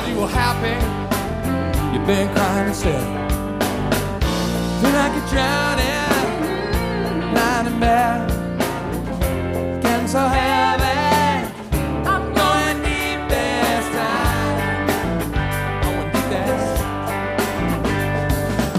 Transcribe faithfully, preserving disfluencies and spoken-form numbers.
While you were happy, you've been crying instead. Feel like a child